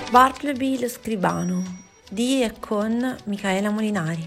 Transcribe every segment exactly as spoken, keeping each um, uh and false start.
Bartleby lo scribano di e con Micaela Molinari.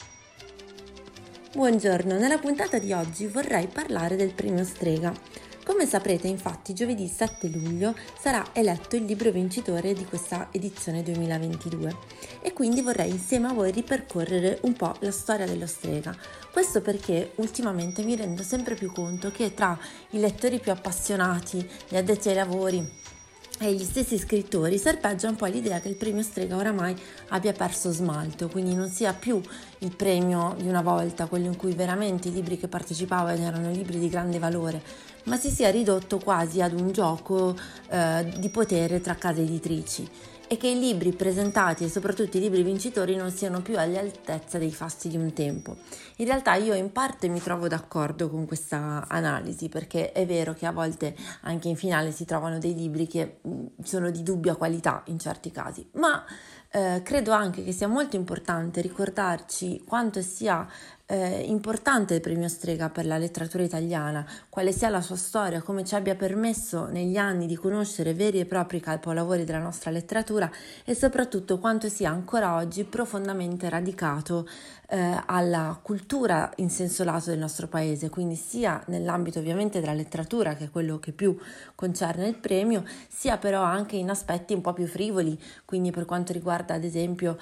Buongiorno, nella puntata di oggi vorrei parlare del premio Strega. Come saprete, infatti, giovedì sette luglio sarà eletto il libro vincitore di questa edizione duemilaventidue e quindi vorrei insieme a voi ripercorrere un po' la storia dello Strega. Questo perché ultimamente mi rendo sempre più conto che tra i lettori più appassionati, gli addetti ai lavori e gli stessi scrittori serpeggia un po' l'idea che il premio Strega oramai abbia perso smalto, quindi non sia più il premio di una volta, quello in cui veramente i libri che partecipavano erano libri di grande valore, ma si sia ridotto quasi ad un gioco eh, di potere tra case editrici e che i libri presentati e soprattutto i libri vincitori non siano più all'altezza dei fasti di un tempo. In realtà io in parte mi trovo d'accordo con questa analisi, perché è vero che a volte anche in finale si trovano dei libri che sono di dubbia qualità in certi casi, ma eh, credo anche che sia molto importante ricordarci quanto sia Eh, importante il premio Strega per la letteratura italiana, quale sia la sua storia, come ci abbia permesso negli anni di conoscere veri e propri capolavori della nostra letteratura e soprattutto quanto sia ancora oggi profondamente radicato eh, alla cultura in senso lato del nostro paese, quindi sia nell'ambito ovviamente della letteratura, che è quello che più concerne il premio, sia però anche in aspetti un po' più frivoli, quindi per quanto riguarda ad esempio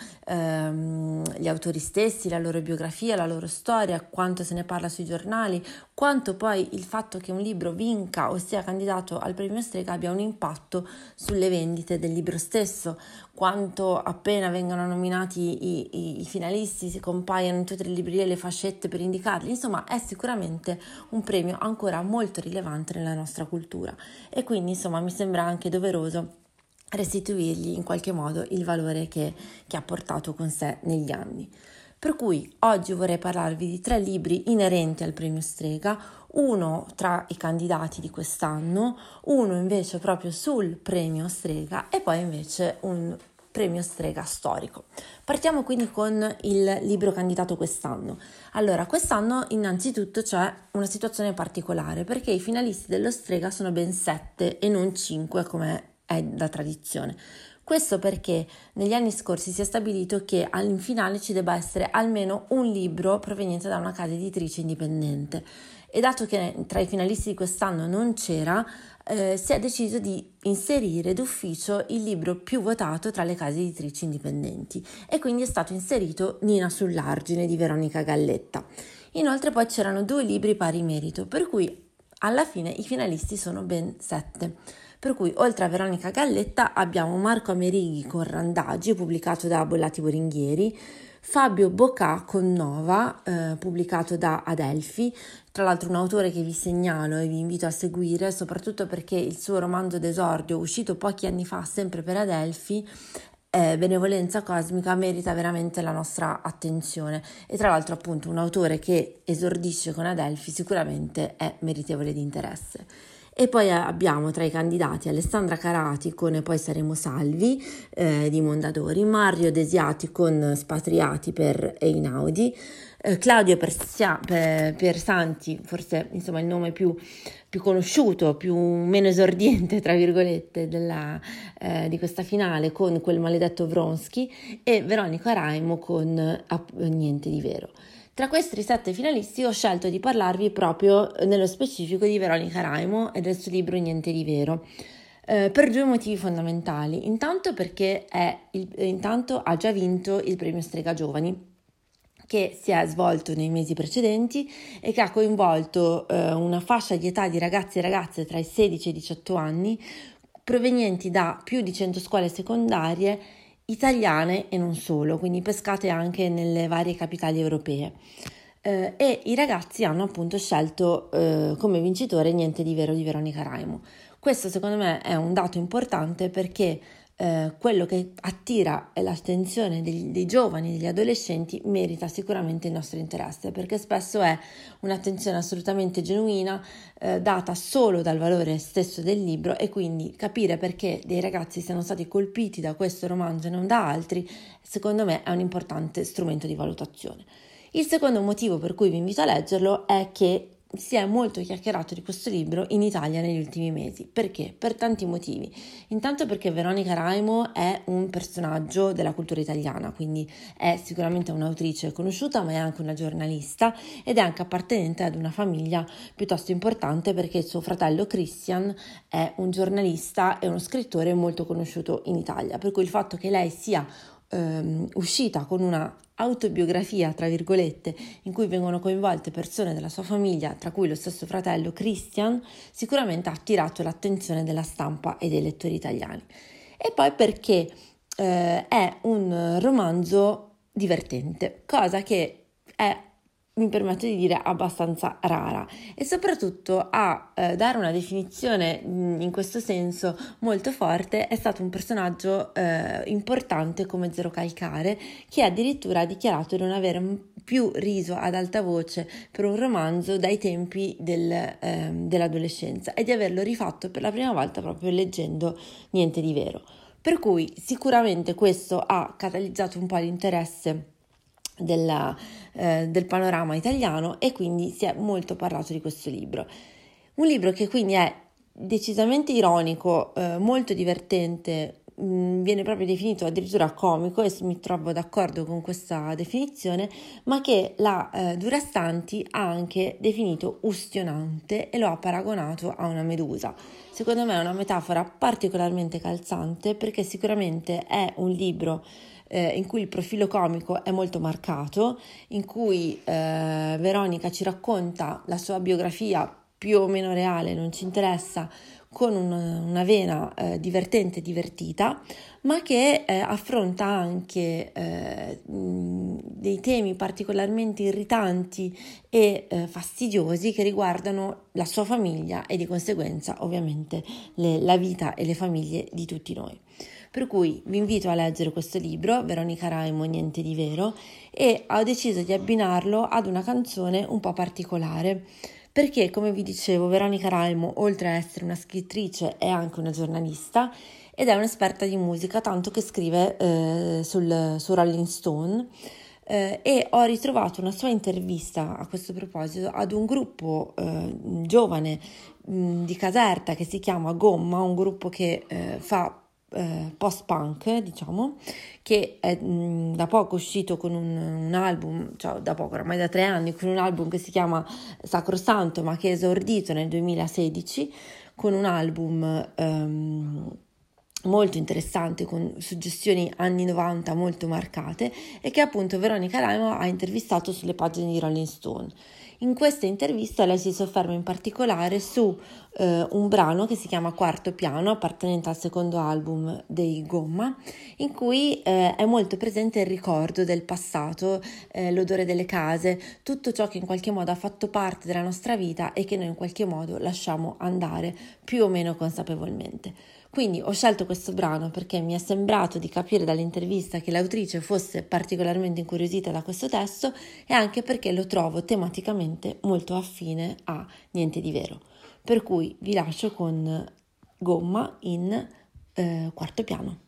ehm, gli autori stessi, la loro biografia, la loro storia, quanto se ne parla sui giornali, quanto poi il fatto che un libro vinca o sia candidato al premio Strega abbia un impatto sulle vendite del libro stesso, quanto appena vengano nominati i, i, i finalisti si compaiono in tutte le librerie le fascette per indicarli. Insomma, è sicuramente un premio ancora molto rilevante nella nostra cultura e quindi insomma mi sembra anche doveroso restituirgli in qualche modo il valore che, che ha portato con sé negli anni. Per cui oggi vorrei parlarvi di tre libri inerenti al premio Strega, uno tra i candidati di quest'anno, uno invece proprio sul premio Strega e poi invece un premio Strega storico. Partiamo quindi con il libro candidato quest'anno. Allora, quest'anno innanzitutto c'è una situazione particolare perché i finalisti dello Strega sono ben sette e non cinque come è da tradizione. Questo perché negli anni scorsi si è stabilito che in finale ci debba essere almeno un libro proveniente da una casa editrice indipendente e dato che tra i finalisti di quest'anno non c'era, eh, si è deciso di inserire d'ufficio il libro più votato tra le case editrici indipendenti e quindi è stato inserito Nina sull'argine di Veronica Galletta. Inoltre poi c'erano due libri pari merito, per cui alla fine i finalisti sono ben sette. Per cui oltre a Veronica Galletta abbiamo Marco Amerighi con Randagi, pubblicato da Bollati Boringhieri, Fabio Bocà con Nova, eh, pubblicato da Adelphi, tra l'altro un autore che vi segnalo e vi invito a seguire, soprattutto perché il suo romanzo d'esordio, uscito pochi anni fa sempre per Adelphi, eh, Benevolenza Cosmica, merita veramente la nostra attenzione e tra l'altro appunto un autore che esordisce con Adelphi sicuramente è meritevole di interesse. E poi abbiamo tra i candidati Alessandra Carati con E poi saremo salvi eh, di Mondadori, Mario Desiati con Spatriati per Einaudi, eh, Claudio Persia, per, Piersanti, forse insomma il nome più, più conosciuto, più meno esordiente tra virgolette della, eh, di questa finale con Quel maledetto Vronsky e Veronica Raimo con eh, Niente di vero. Tra questi sette finalisti ho scelto di parlarvi proprio nello specifico di Veronica Raimo e del suo libro Niente di vero, eh, per due motivi fondamentali. Intanto perché è il, intanto ha già vinto il premio Strega Giovani, che si è svolto nei mesi precedenti e che ha coinvolto eh, una fascia di età di ragazzi e ragazze tra i sedici e i diciotto anni, provenienti da più di cento scuole secondarie italiane e non solo, quindi pescate anche nelle varie capitali europee. Eh, e i ragazzi hanno appunto scelto eh, come vincitore Niente di vero di Veronica Raimo. Questo secondo me è un dato importante perché eh, quello che attira l'attenzione dei, dei giovani, degli adolescenti, merita sicuramente il nostro interesse, perché spesso è un'attenzione assolutamente genuina, eh, data solo dal valore stesso del libro, e quindi capire perché dei ragazzi siano stati colpiti da questo romanzo e non da altri, secondo me è un importante strumento di valutazione. Il secondo motivo per cui vi invito a leggerlo è che si è molto chiacchierato di questo libro in Italia negli ultimi mesi. Perché? Per tanti motivi. Intanto perché Veronica Raimo è un personaggio della cultura italiana, quindi è sicuramente un'autrice conosciuta, ma è anche una giornalista ed è anche appartenente ad una famiglia piuttosto importante, perché suo fratello Christian è un giornalista e uno scrittore molto conosciuto in Italia, per cui il fatto che lei sia ehm, uscita con una autobiografia, tra virgolette, in cui vengono coinvolte persone della sua famiglia, tra cui lo stesso fratello Christian, sicuramente ha attirato l'attenzione della stampa e dei lettori italiani. E poi perché eh, è un romanzo divertente, cosa che è, mi permetto di dire, abbastanza rara, e soprattutto a eh, dare una definizione mh, in questo senso molto forte è stato un personaggio eh, importante come Zero Calcare, che addirittura ha dichiarato di non avere più riso ad alta voce per un romanzo dai tempi del, eh, dell'adolescenza, e di averlo rifatto per la prima volta proprio leggendo Niente di Vero. Per cui sicuramente questo ha catalizzato un po' l'interesse Della, eh, del panorama italiano, e quindi si è molto parlato di questo libro. Un libro che quindi è decisamente ironico, eh, molto divertente, mh, viene proprio definito addirittura comico, e mi trovo d'accordo con questa definizione, ma che la eh, Durastanti ha anche definito ustionante e lo ha paragonato a una medusa. Secondo me è una metafora particolarmente calzante, perché sicuramente è un libro Eh, in cui il profilo comico è molto marcato, in cui eh, Veronica ci racconta la sua biografia più o meno reale, non ci interessa, con un, una vena eh, divertente e divertita, ma che eh, affronta anche eh, dei temi particolarmente irritanti e eh, fastidiosi che riguardano la sua famiglia e di conseguenza ovviamente le, la vita e le famiglie di tutti noi. Per cui vi invito a leggere questo libro, Veronica Raimo, Niente di Vero, e ho deciso di abbinarlo ad una canzone un po' particolare, perché, come vi dicevo, Veronica Raimo, oltre a essere una scrittrice, è anche una giornalista ed è un'esperta di musica, tanto che scrive eh, sul, su Rolling Stone, eh, e ho ritrovato una sua intervista a questo proposito ad un gruppo eh, giovane mh, di Caserta che si chiama Gomma, un gruppo che eh, fa Eh, post-punk, diciamo, che è mh, da poco uscito con un, un album, cioè da poco, ormai da tre anni, con un album che si chiama Sacrosanto, ma che è esordito nel duemilasedici con un album ehm, molto interessante, con suggestioni anni novanta molto marcate, e che appunto Veronica Raimo ha intervistato sulle pagine di Rolling Stone. In questa intervista lei si sofferma in particolare su eh, un brano che si chiama Quarto Piano, appartenente al secondo album dei Gomma, in cui eh, è molto presente il ricordo del passato, eh, l'odore delle case, tutto ciò che in qualche modo ha fatto parte della nostra vita e che noi in qualche modo lasciamo andare più o meno consapevolmente. Quindi ho scelto questo brano perché mi è sembrato di capire dall'intervista che l'autrice fosse particolarmente incuriosita da questo testo, e anche perché lo trovo tematicamente molto affine a Niente di Vero. Per cui vi lascio con Gomma in eh, Quarto Piano.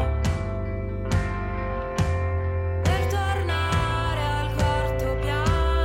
Per tornare al quarto piano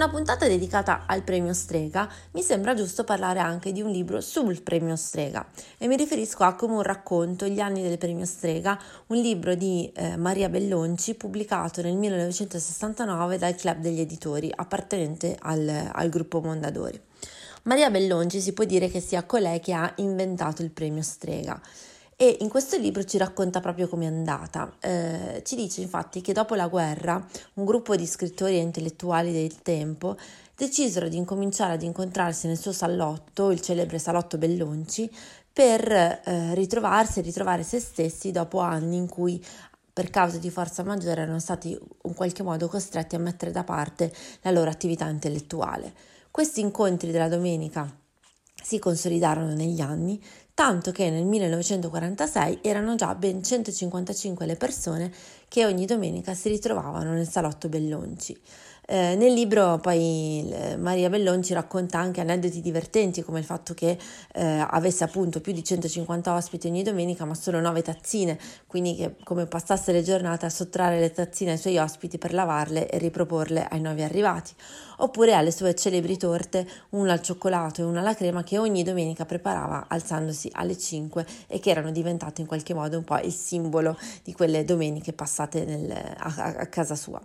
una puntata dedicata al premio Strega, mi sembra giusto parlare anche di un libro sul premio Strega e mi riferisco a Come un racconto, gli anni del premio Strega, un libro di eh, Maria Bellonci pubblicato nel millenovecentosessantanove dal Club degli Editori, appartenente al, al gruppo Mondadori. Maria Bellonci si può dire che sia colei che ha inventato il premio Strega. E in questo libro ci racconta proprio com'è andata. Eh, ci dice infatti che dopo la guerra un gruppo di scrittori e intellettuali del tempo decisero di incominciare ad incontrarsi nel suo salotto, il celebre salotto Bellonci, per eh, ritrovarsi e ritrovare se stessi dopo anni in cui per causa di forza maggiore erano stati in qualche modo costretti a mettere da parte la loro attività intellettuale. Questi incontri della domenica si consolidarono negli anni, tanto che nel millenovecentoquarantasei erano già ben centocinquantacinque le persone che ogni domenica si ritrovavano nel salotto Bellonci. Eh, nel libro poi eh, Maria Bellonci racconta anche aneddoti divertenti, come il fatto che eh, avesse appunto più di centocinquanta ospiti ogni domenica ma solo nove tazzine, quindi che come passasse le giornate a sottrarre le tazzine ai suoi ospiti per lavarle e riproporle ai nuovi arrivati, oppure alle sue celebri torte, una al cioccolato e una alla crema, che ogni domenica preparava alzandosi alle cinque e che erano diventate in qualche modo un po' il simbolo di quelle domeniche passate nel, a, a casa sua.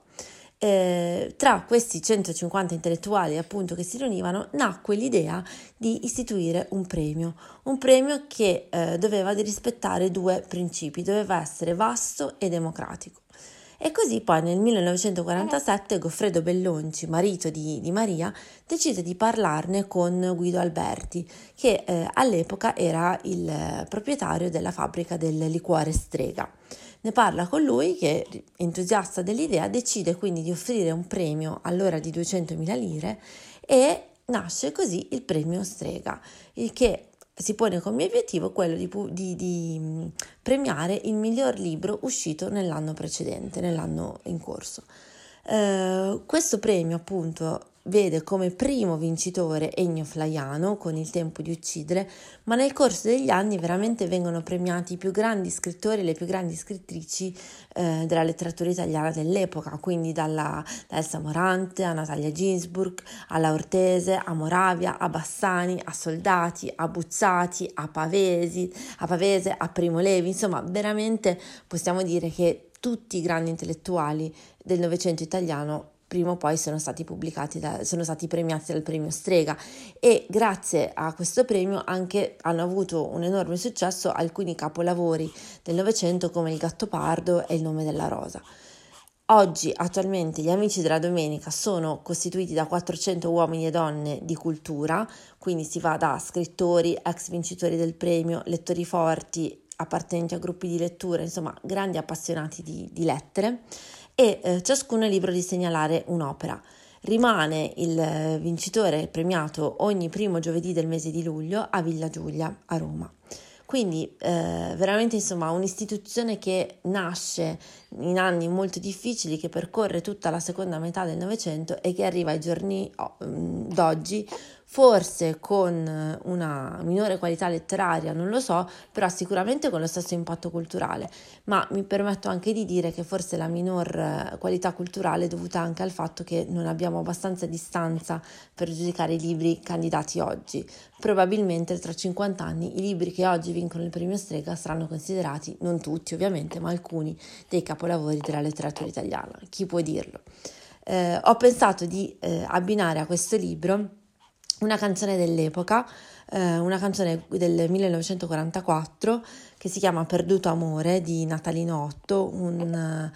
Eh, tra questi centocinquanta intellettuali appunto che si riunivano nacque l'idea di istituire un premio, un premio che eh, doveva rispettare due principi: doveva essere vasto e democratico. E così poi nel millenovecentoquarantasette Goffredo Bellonci, marito di, di Maria, decise di parlarne con Guido Alberti, che eh, all'epoca era il eh, proprietario della fabbrica del liquore Strega. Ne parla con lui che, entusiasta dell'idea, decide quindi di offrire un premio all'ora di duecentomila lire e nasce così il premio Strega, il che si pone come obiettivo quello di, di, di premiare il miglior libro uscito nell'anno precedente, nell'anno in corso. Eh, questo premio appunto vede come primo vincitore Ennio Flaiano con Il tempo di uccidere, ma nel corso degli anni veramente vengono premiati i più grandi scrittori e le più grandi scrittrici eh, della letteratura italiana dell'epoca, quindi dalla, da Elsa Morante a Natalia Ginsburg, alla Ortese, a Moravia, a Bassani, a Soldati, a Buzzati, a Pavesi, a Pavese, a Primo Levi. Insomma, veramente possiamo dire che tutti i grandi intellettuali del Novecento italiano prima o poi sono stati pubblicati, da, sono stati premiati dal premio Strega, e grazie a questo premio anche hanno avuto un enorme successo alcuni capolavori del Novecento come Il Gattopardo e Il nome della rosa. Oggi attualmente gli Amici della Domenica sono costituiti da quattrocento uomini e donne di cultura, quindi si va da scrittori, ex vincitori del premio, lettori forti, appartenenti a gruppi di lettura, insomma grandi appassionati di, di lettere, e eh, ciascuno è libero di segnalare un'opera. Rimane il vincitore premiato ogni primo giovedì del mese di luglio a Villa Giulia a Roma. Quindi eh, veramente insomma un'istituzione che nasce in anni molto difficili, che percorre tutta la seconda metà del Novecento e che arriva ai giorni oh, d'oggi, forse con una minore qualità letteraria, non lo so, però sicuramente con lo stesso impatto culturale, ma mi permetto anche di dire che forse la minor qualità culturale è dovuta anche al fatto che non abbiamo abbastanza distanza per giudicare i libri candidati oggi. Probabilmente tra cinquanta anni i libri che oggi vincono il premio Strega saranno considerati, non tutti ovviamente, ma alcuni dei capolavori della letteratura italiana. Chi può dirlo? Eh, ho pensato di eh, abbinare a questo libro una canzone dell'epoca, eh, una canzone del millenovecentoquarantaquattro che si chiama Perduto amore di Natalino Otto, un,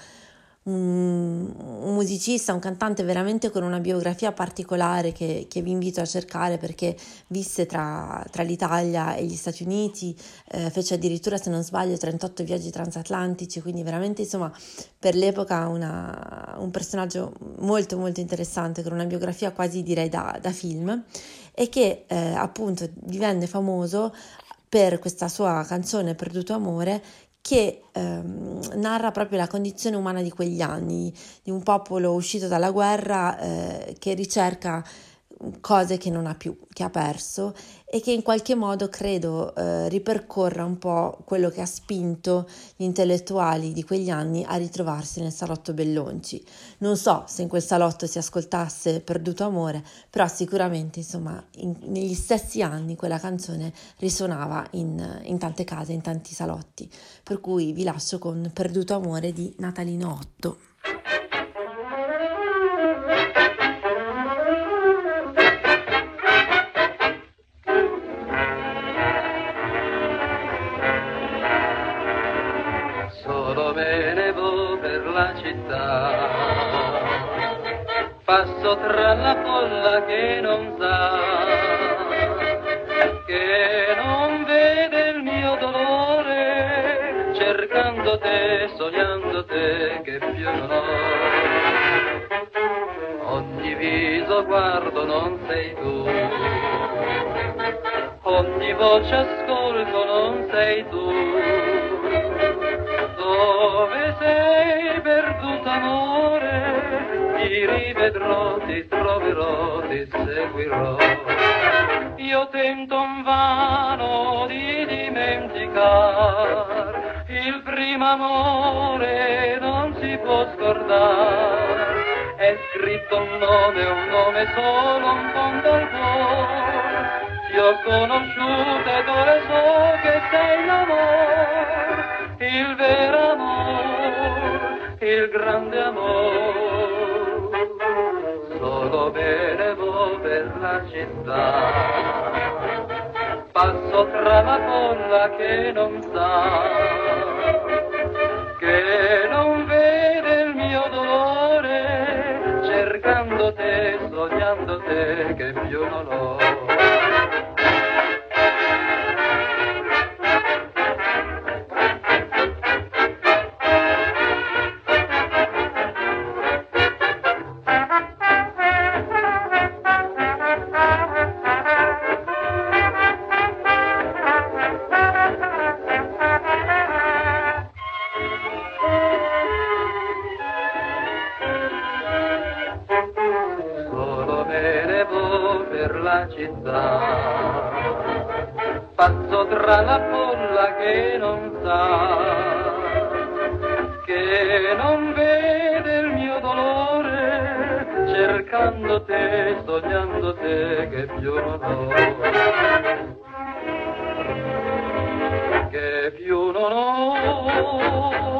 un, un musicista, un cantante veramente con una biografia particolare che, che vi invito a cercare, perché visse tra, tra l'Italia e gli Stati Uniti, eh, fece addirittura, se non sbaglio, trentotto viaggi transatlantici, quindi veramente insomma per l'epoca una, un personaggio molto molto interessante, con una biografia quasi direi da, da film, e che eh, appunto divenne famoso per questa sua canzone Perduto amore, che ehm, narra proprio la condizione umana di quegli anni, di un popolo uscito dalla guerra eh, che ricerca cose che non ha più, che ha perso e che in qualche modo credo eh, ripercorra un po' quello che ha spinto gli intellettuali di quegli anni a ritrovarsi nel salotto Bellonci. Non so se in quel salotto si ascoltasse Perduto amore, però sicuramente insomma in, negli stessi anni quella canzone risuonava in, in tante case, in tanti salotti, per cui vi lascio con Perduto amore di Natalino Otto. Passo tra la folla che non sa, che non vede il mio dolore, cercando te, sognando te, che più non ho. Ogni viso guardo non sei tu, ogni voce ascolto non sei tu. Dove sei perduto amore? Ti rivedrò, ti troverò, ti seguirò. Io tento invano di dimenticar il primo amore, non si può scordare. È scritto un nome, un nome solo, un fondo al cuore. Ti ho conosciuto ed ora so che sei l'amore, il vero amore, il grande amore. Solo benevo per la città, passo tra la folla che non sa, che non vede il mio dolore, cercando te, sognando te, che più non ho. Passo tra la folla che non sa, che non vede il mio dolore, cercando te, sognando te, che più non ho, che più non ho.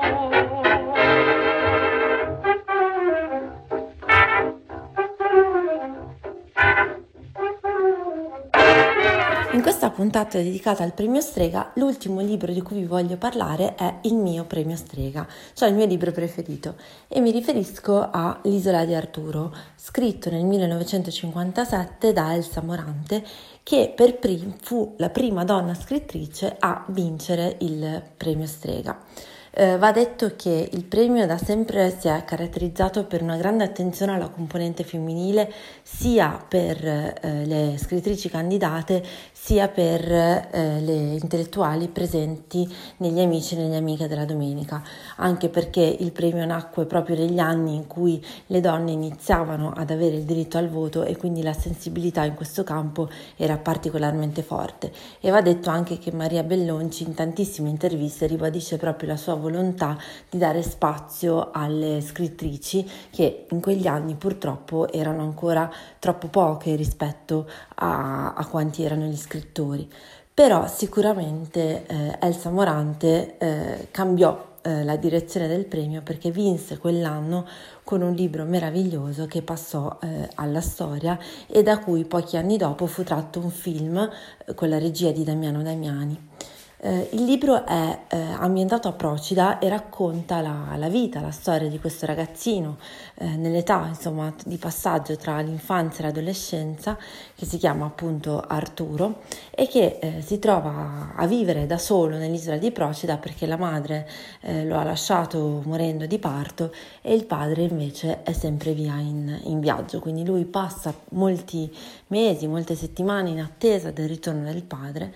In questa puntata dedicata al premio Strega, l'ultimo libro di cui vi voglio parlare è il mio premio Strega, cioè il mio libro preferito, e mi riferisco a L'isola di Arturo, scritto nel millenovecentocinquantasette da Elsa Morante, che per prim- fu la prima donna scrittrice a vincere il premio Strega. Eh, va detto che il premio da sempre si è caratterizzato per una grande attenzione alla componente femminile, sia per eh, le scrittrici candidate sia per eh, le intellettuali presenti negli Amici e nelle Amiche della Domenica, anche perché il premio nacque proprio negli anni in cui le donne iniziavano ad avere il diritto al voto e quindi la sensibilità in questo campo era particolarmente forte. E va detto anche che Maria Bellonci in tantissime interviste ribadisce proprio la sua volontà di dare spazio alle scrittrici, che in quegli anni purtroppo erano ancora troppo poche rispetto a, a quanti erano gli scrittori. Però sicuramente eh, Elsa Morante eh, cambiò eh, la direzione del premio, perché vinse quell'anno con un libro meraviglioso che passò eh, alla storia e da cui pochi anni dopo fu tratto un film eh, con la regia di Damiano Damiani. Eh, il libro è eh, ambientato a Procida e racconta la, la vita, la storia di questo ragazzino eh, nell'età insomma di passaggio tra l'infanzia e l'adolescenza, che si chiama appunto Arturo e che eh, si trova a vivere da solo nell'isola di Procida perché la madre eh, lo ha lasciato morendo di parto e il padre invece è sempre via in, in viaggio, quindi lui passa molti mesi, molte settimane in attesa del ritorno del padre.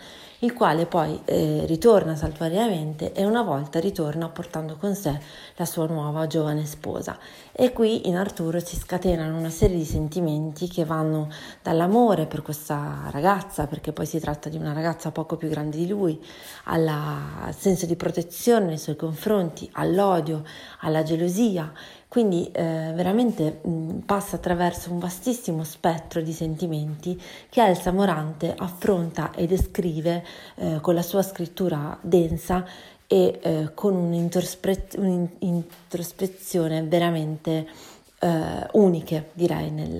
il quale poi eh, ritorna saltuariamente e una volta ritorna portando con sé la sua nuova giovane sposa. E qui in Arturo si scatenano una serie di sentimenti che vanno dall'amore per questa ragazza, perché poi si tratta di una ragazza poco più grande di lui, alla, al senso di protezione nei suoi confronti, all'odio, alla gelosia. Quindi eh, veramente mh, passa attraverso un vastissimo spettro di sentimenti che Elsa Morante affronta e descrive eh, con la sua scrittura densa e eh, con un'introspre- un'introspezione veramente eh, uniche, direi, nel,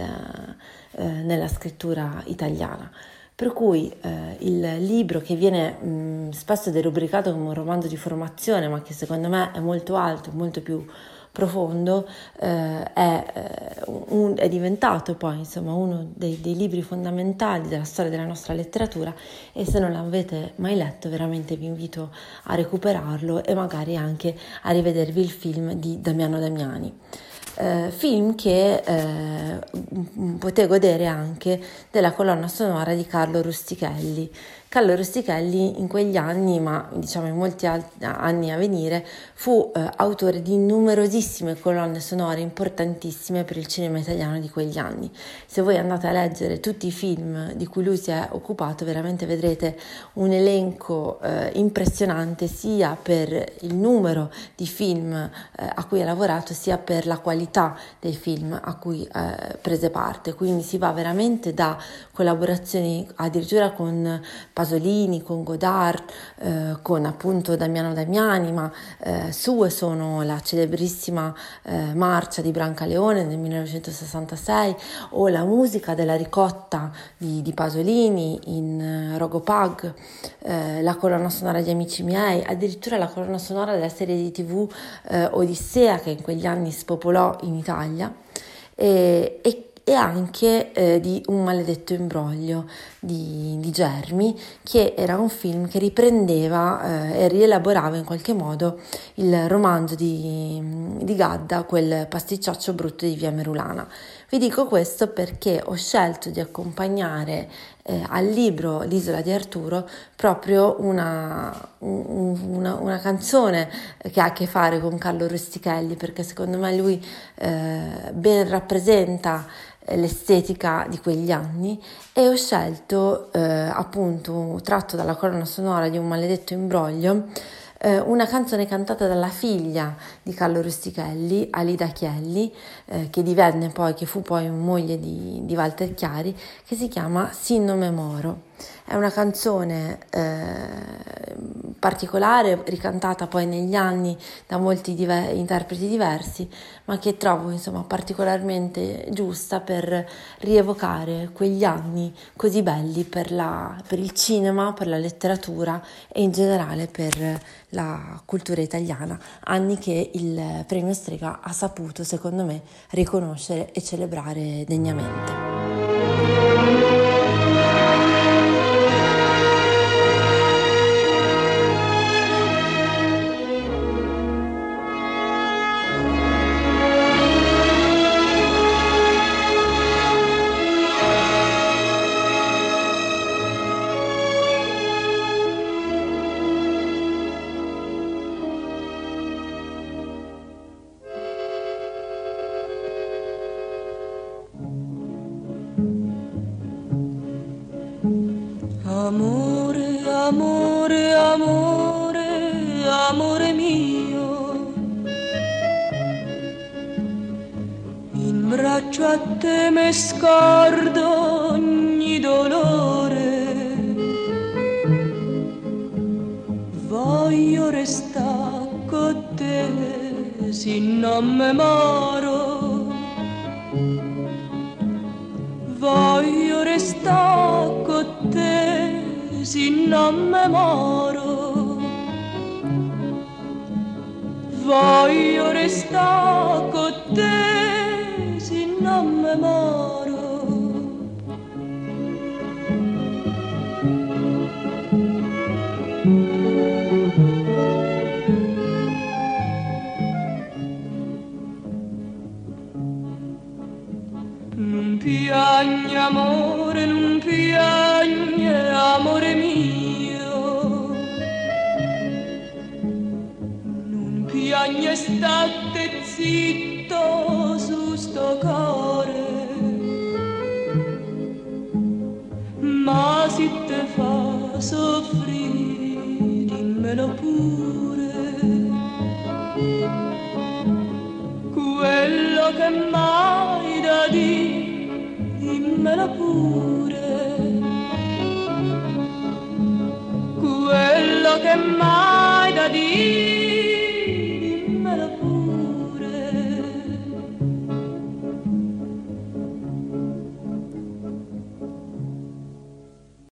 eh, nella scrittura italiana. Per cui eh, il libro, che viene mh, spesso derubricato come un romanzo di formazione, ma che secondo me è molto alto, molto più profondo, eh, è, eh, un, è diventato poi insomma uno dei, dei libri fondamentali della storia della nostra letteratura, e se non l'avete mai letto veramente vi invito a recuperarlo e magari anche a rivedervi il film di Damiano Damiani. Eh, film che eh, potete godere anche della colonna sonora di Carlo Rustichelli. Carlo Rustichelli in quegli anni, ma diciamo in molti alt- anni a venire, fu eh, autore di numerosissime colonne sonore importantissime per il cinema italiano di quegli anni. Se voi andate a leggere tutti i film di cui lui si è occupato, veramente vedrete un elenco eh, impressionante, sia per il numero di film eh, a cui ha lavorato, sia per la qualità dei film a cui eh, prese parte. Quindi si va veramente da collaborazioni addirittura con Pasolini, con Godard, eh, con appunto Damiano Damiani, ma eh, sue sono la celebrissima eh, Marcia di Brancaleone nel millenovecentosessantasei, o la musica della Ricotta di, di Pasolini in eh, Rogopag, eh, la colonna sonora di Amici miei, addirittura la colonna sonora della serie di tivù eh, Odissea, che in quegli anni spopolò in Italia, e, e e anche eh, di Un maledetto imbroglio di, di Germi, che era un film che riprendeva eh, e rielaborava in qualche modo il romanzo di, di Gadda, quel pasticciaccio brutto di Via Merulana. Vi dico questo perché ho scelto di accompagnare eh, al libro L'isola di Arturo proprio una, un, una, una canzone che ha a che fare con Carlo Rustichelli, perché secondo me lui eh, ben rappresenta l'estetica di quegli anni, e ho scelto eh, appunto, tratto dalla colonna sonora di Un maledetto imbroglio, eh, una canzone cantata dalla figlia di Carlo Rustichelli, Alida Chielli, eh, che divenne poi, che fu poi moglie di, di Walter Chiari, che si chiama Sin nome moro. È una canzone eh, particolare, ricantata poi negli anni da molti diver- interpreti diversi, ma che trovo insomma particolarmente giusta per rievocare quegli anni così belli per, la, per il cinema, per la letteratura e in generale per la cultura italiana, anni che il Premio Strega ha saputo, secondo me, riconoscere e celebrare degnamente. Amore, amore, amore, amore mio, in braccio a te me scordo ogni dolore, voglio restare con te, se non me moro, voglio restare con te, se non me moro, voglio restare con te, se non me moro. Non piagne amore, non piagne amore mio, Cagne state zitto su sto cuore, ma se te fa soffrire dimmelo pure. Quello che mai da dire dimmelo pure. Quello che mai